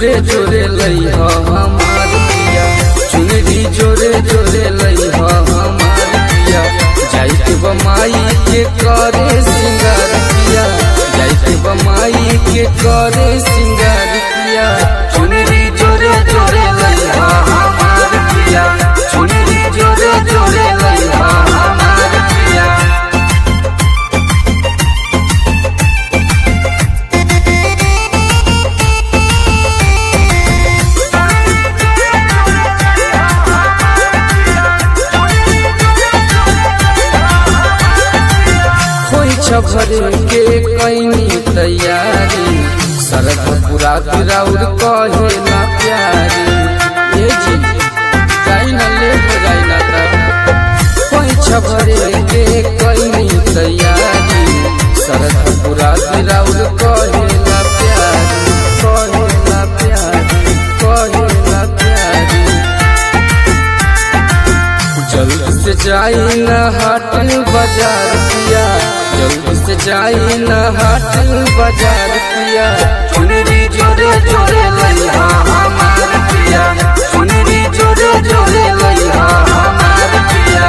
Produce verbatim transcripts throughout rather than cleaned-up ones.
जोरे जोरे लई हो हमार पिया, चुनरी जोरे जोरे लई हो हमार पिया। जाइत बमाई के करे सिंगार पिया, जाइत बमाई के करे सिंगार पिया। चुनरी जोरे जोरे लई हो हमार पिया, चुनरी जोरे जोरे लई हो हमार पिया। भरे के कैनी तैयारी, सरद पूरा राउर कहे ना प्यारी। ये जी जाई ना ले जाई ना ता भरे के कैनी तैयारी, सरद पूरा राउर कहे ना प्यारी, कहे ना प्यारी, कहे ना प्यारी। जल्द से जाई ना हाट बाजार पिया, जल्द से जाई ना हाट बाजार पिया। चुनरी जोरे जोरे लई हो हमार पिया, चुनरी जोरे जोरे लई हो हमार पिया।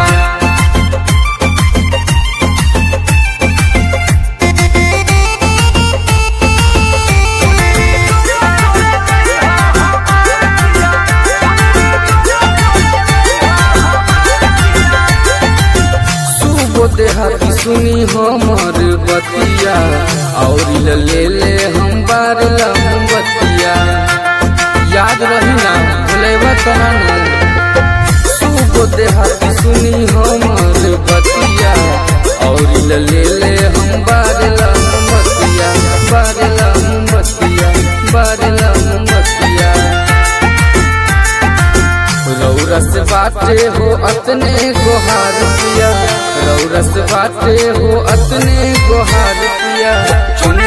देहाती सुनी हमर बतिया, और ले ले हम बार मोमबतिया। याद रही ना भूलेबा तना ना। सुबह देहाती सुनी हमर बतिया, और ले ले हम बार मोमबतिया, बार मोमबतिया, बार मोमबतिया। रौरस बाटे हो अतने गोहार पिया, रौरस बाटे हो अतने गोहार पिया।